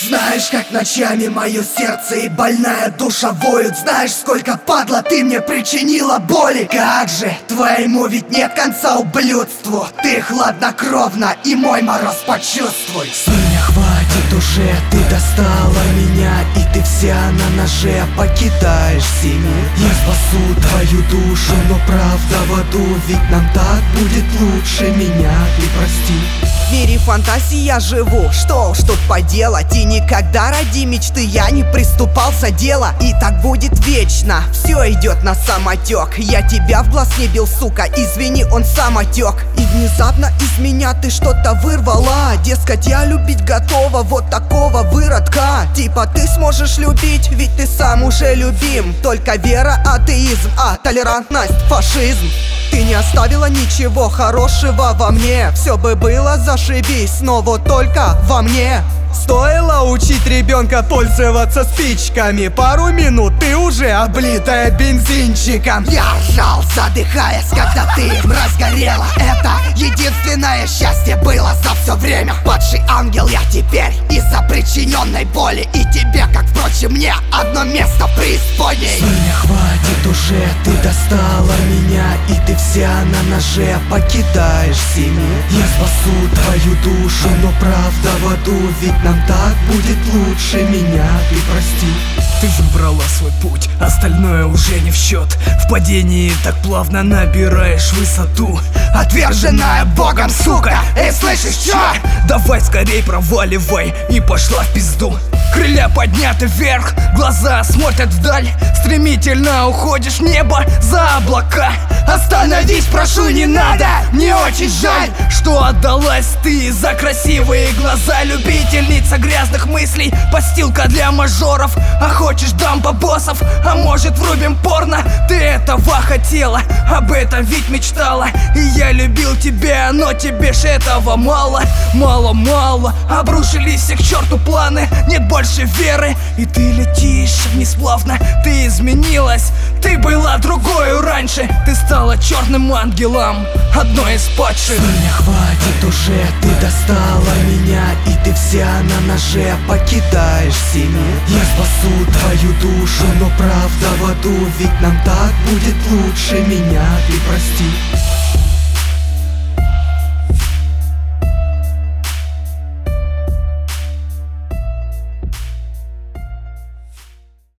Знаешь, как ночами мое сердце и больная душа воют. Знаешь, сколько, падла, ты мне причинила боли. Как же, твоему ведь нет конца ублюдству. Ты хладнокровна и мой мороз почувствуй. С меня хватит уже, ты достала меня, и ты вся на ноже покидаешь семью. Я спасу твою душу, но правда в аду, ведь нам так будет лучше, меня ты прости. В мире фантазии я живу, что уж тут поделать. И никогда ради мечты я не приступал за дело. И так будет вечно, все идет на самотек. Я тебя в глаз не бил, сука, извини, он сам отек. И внезапно из меня ты что-то вырвала. Дескать, я любить готова, вот такого выродка. Типа ты сможешь любить, ведь ты сам уже любим. Только вера, атеизм, а толерантность, фашизм. Ты не оставила ничего хорошего во мне. Все бы было зашибись, но вот только во мне. Стоило учить ребенка пользоваться спичками. Пару минут ты уже облитая бензинчиком. Я ржал, задыхаясь, когда ты разгорела. Это единственное счастье было за все время. Падший ангел я теперь из-за причиненной боли. И тебе, как впрочем мне, одно место в преисподней. С меня хватит уже, ты достала меня, и ты вся на ноже покидаешь семью. Я спасу твою душу, но правда в аду, ведь нам так будет лучше, меня ты прости. Ты выбрала свой путь, остальное уже не в счет. В падении так плавно набираешь высоту. Отверженная богом, сука, эй, слышишь, чё? Давай скорей проваливай, и пошла в пизду. Крылья подняты вверх, глаза смотрят вдаль. Стремительно уходишь в небо за облака. Остановись, прошу, не надо, мне очень жаль, что отдалась ты за красивые глаза. Любительница грязных мыслей, постилка для мажоров. А хочешь дампа боссов, а может врубим порно? Ты этого хотела, об этом ведь мечтала. И я любил тебя, но тебе ж этого мало. Мало-мало, обрушились все к черту планы. Нет больше веры, и ты летишь вниз плавно. Ты изменилась, ты была другой раньше. Ты стала черным ангелом, одной из падших. С меня хватит уже, ты достала меня, и ты вся на ноже покидаешь семью. Я спасу твою душу, но правда в аду, ведь нам так будет лучше, меня ты прости.